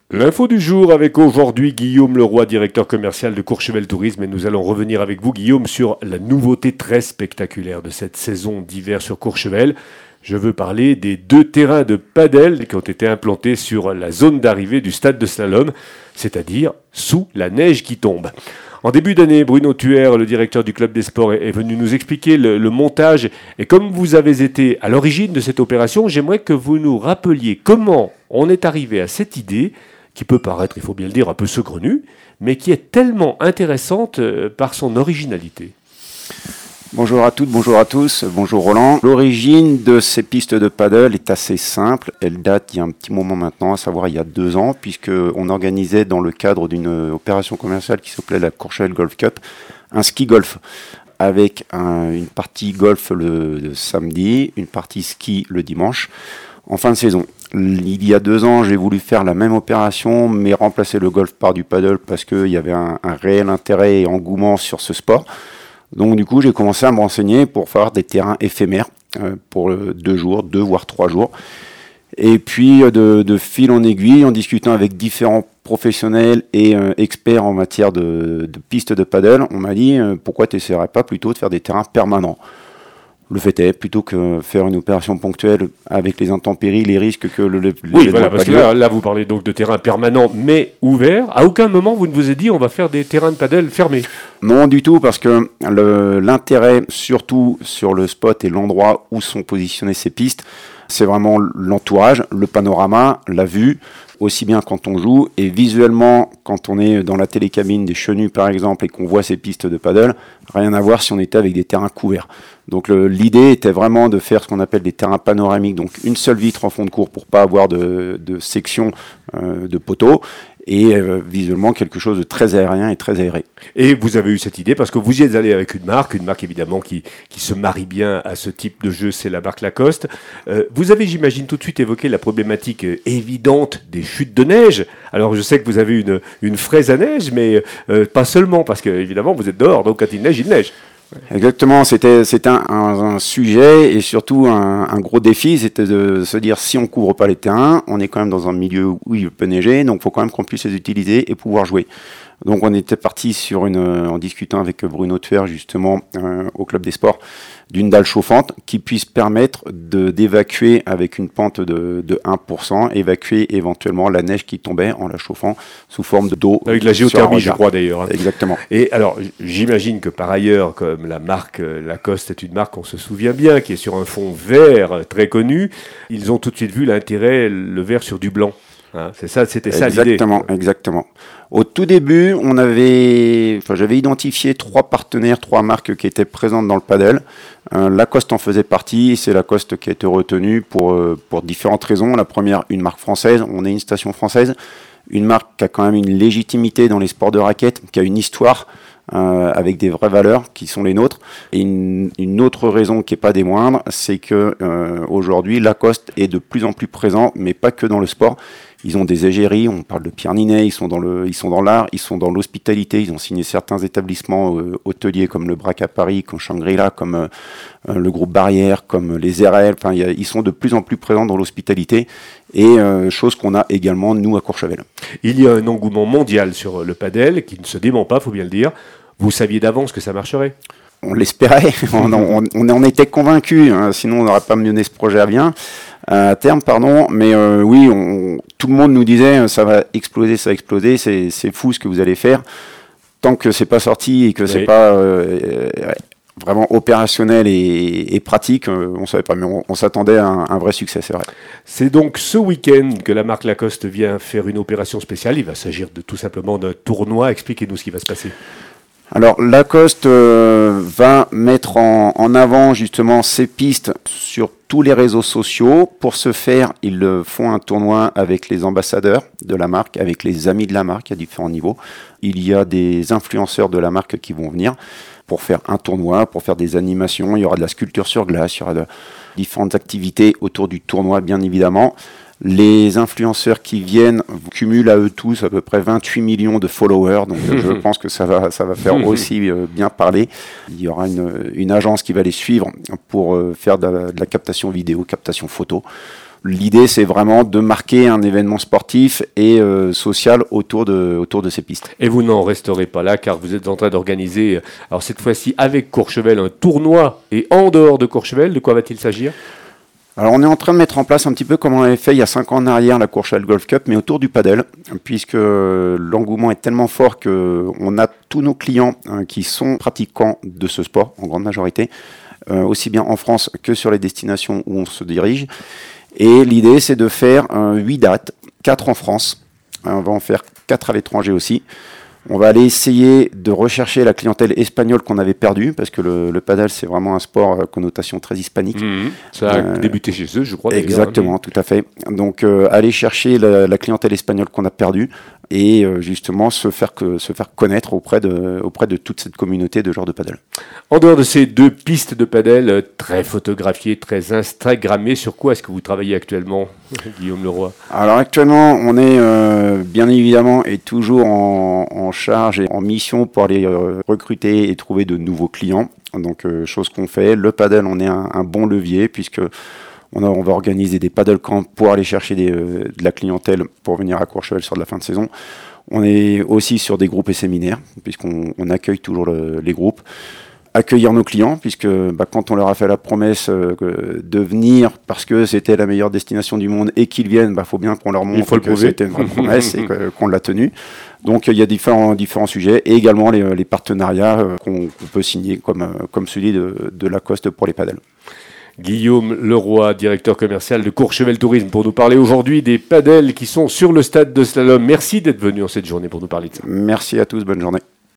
L'info du jour avec aujourd'hui Guillaume Leroy, directeur commercial de Courchevel Tourisme, et nous allons revenir avec vous Guillaume sur la nouveauté très spectaculaire de cette saison d'hiver sur Courchevel. Je veux parler des 2 terrains de padel qui ont été implantés sur la zone d'arrivée du stade de slalom, c'est-à-dire sous la neige qui tombe. En début d'année, Bruno Thuer, le directeur du club des sports, est venu nous expliquer le montage. Et comme vous avez été à l'origine de cette opération, j'aimerais que vous nous rappeliez comment on est arrivé à cette idée qui peut paraître, il faut bien le dire, un peu saugrenue, mais qui est tellement intéressante par son originalité. Bonjour à toutes, bonjour à tous, bonjour Roland. L'origine de ces pistes de paddle est assez simple. Elle date il y a un petit moment maintenant, à savoir il y a 2 ans, puisqu'on organisait dans le cadre d'une opération commerciale qui s'appelait la Courchevel Golf Cup, un ski golf, avec une partie golf le samedi, une partie ski le dimanche, en fin de saison. Il y a 2 ans, j'ai voulu faire la même opération, mais remplacer le golf par du paddle parce qu'il y avait un réel intérêt et engouement sur ce sport. Donc du coup, j'ai commencé à me renseigner pour faire des terrains éphémères pour 2 jours, 2 voire 3 jours. Et puis de fil en aiguille, en discutant avec différents professionnels et experts en matière de pistes de paddle, on m'a dit pourquoi tu n'essaierais pas plutôt de faire des terrains permanents. Le fait est, plutôt que faire une opération ponctuelle avec les intempéries, les risques que Oui, voilà, parce que là, vous parlez donc de terrains permanents mais ouverts. À aucun moment, vous ne vous êtes dit on va faire des terrains de paddle fermés. Non, du tout, parce que l'intérêt, surtout sur le spot et l'endroit où sont positionnées ces pistes, c'est vraiment l'entourage, le panorama, la vue, aussi bien quand on joue, et visuellement, quand on est dans la télécabine des Chenus par exemple, et qu'on voit ces pistes de paddle, rien à voir si on était avec des terrains couverts. Donc l'idée était vraiment de faire ce qu'on appelle des terrains panoramiques, donc une seule vitre en fond de cours pour pas avoir de section de poteaux, et visuellement quelque chose de très aérien et très aéré. Et vous avez eu cette idée parce que vous y êtes allé avec une marque évidemment qui se marie bien à ce type de jeu, c'est la marque Lacoste. Vous avez, j'imagine, tout de suite évoqué la problématique évidente des chutes de neige. Alors je sais que vous avez une fraise à neige, mais pas seulement, parce que évidemment vous êtes dehors, donc quand il neige, il neige. Exactement, c'était un sujet et surtout un gros défi, c'était de se dire si on couvre pas les terrains, on est quand même dans un milieu où il peut neiger, donc il faut quand même qu'on puisse les utiliser et pouvoir jouer. Donc on était parti en discutant avec Bruno Thuer justement au club des sports d'une dalle chauffante qui puisse permettre d'évacuer avec une pente de 1%, évacuer éventuellement la neige qui tombait en la chauffant sous forme d'eau. Avec la géothermie, je crois d'ailleurs. Exactement. Et alors j'imagine que par ailleurs, comme la marque Lacoste est une marque qu'on se souvient bien, qui est sur un fond vert très connu, ils ont tout de suite vu l'intérêt, le vert sur du blanc. Hein, c'était ça l'idée. Exactement. Au tout début, j'avais identifié 3 partenaires, 3 marques qui étaient présentes dans le paddle. Lacoste en faisait partie, et c'est Lacoste qui a été retenu pour différentes raisons. La première, une marque française, on est une station française, une marque qui a quand même une légitimité dans les sports de raquettes, qui a une histoire avec des vraies valeurs qui sont les nôtres. Et une autre raison qui n'est pas des moindres, c'est que aujourd'hui, Lacoste est de plus en plus présent, mais pas que dans le sport. Ils ont des égéries, on parle de Pierre Ninet, ils sont dans l'art, ils sont dans l'hospitalité, ils ont signé certains établissements hôteliers comme le Brac à Paris, comme Shangri-La, comme le groupe Barrière, comme les RL, ils sont de plus en plus présents dans l'hospitalité, et chose qu'on a également nous à Courchevel. Il y a un engouement mondial sur le padel qui ne se dément pas, faut bien le dire. Vous saviez d'avance que ça marcherait ? On l'espérait, on en était convaincus, hein, sinon on n'aurait pas mené ce projet à terme, mais oui, tout le monde nous disait ça va exploser, c'est fou ce que vous allez faire. Tant que c'est pas sorti et que c'est pas vraiment opérationnel et pratique, on savait pas, mais on s'attendait à un vrai succès, c'est vrai. C'est donc ce week-end que la marque Lacoste vient faire une opération spéciale. Il va s'agir tout simplement d'un tournoi. Expliquez-nous ce qui va se passer. Alors Lacoste va mettre en avant justement ces pistes sur tous les réseaux sociaux. Pour ce faire, ils font un tournoi avec les ambassadeurs de la marque, avec les amis de la marque à différents niveaux. Il y a des influenceurs de la marque qui vont venir pour faire un tournoi, pour faire des animations. Il y aura de la sculpture sur glace, il y aura de différentes activités autour du tournoi bien évidemment. Les influenceurs qui viennent cumulent à eux tous à peu près 28 millions de followers, donc je pense que ça va faire aussi bien parler. Il y aura une agence qui va les suivre pour faire de la captation vidéo, captation photo. L'idée, c'est vraiment de marquer un événement sportif et social autour de ces pistes. Et vous n'en resterez pas là, car vous êtes en train d'organiser, alors cette fois-ci avec Courchevel, un tournoi. Et en dehors de Courchevel, de quoi va-t-il s'agir ? Alors on est en train de mettre en place un petit peu comme on avait fait il y a 5 ans en arrière la Courchevel Golf Cup, mais autour du padel, puisque l'engouement est tellement fort qu'on a tous nos clients qui sont pratiquants de ce sport, en grande majorité, aussi bien en France que sur les destinations où on se dirige. Et l'idée, c'est de faire 8 dates, 4 en France, on va en faire 4 à l'étranger aussi. On va aller essayer de rechercher la clientèle espagnole qu'on avait perdue, parce que le padel, c'est vraiment un sport à connotation très hispanique. Ça a débuté chez eux, je crois. Exactement, tout à fait. Donc, aller chercher la clientèle espagnole qu'on a perdue et justement se faire connaître auprès de toute cette communauté de joueurs de padel. En dehors de ces 2 pistes de padel très photographiées, très instagrammées, sur quoi est-ce que vous travaillez actuellement, Guillaume Leroy ? Alors actuellement, on est bien évidemment et toujours en charge et en mission pour aller recruter et trouver de nouveaux clients. Donc chose qu'on fait, le padel, on est un bon levier puisque on va organiser des paddle camps pour aller chercher de la clientèle pour venir à Courchevel sur de la fin de saison. On est aussi sur des groupes et séminaires puisqu'on accueille toujours les groupes. Accueillir nos clients, puisque quand on leur a fait la promesse de venir parce que c'était la meilleure destination du monde et qu'ils viennent, faut bien qu'on leur montre que c'était une vraie promesse et qu'on l'a tenue. Donc il y a différents sujets et également les partenariats qu'on peut signer comme celui de Lacoste pour les paddles. Guillaume Leroy, directeur commercial de Courchevel Tourisme, pour nous parler aujourd'hui des paddles qui sont sur le stade de slalom. Merci d'être venu en cette journée pour nous parler de ça. Merci à tous, bonne journée.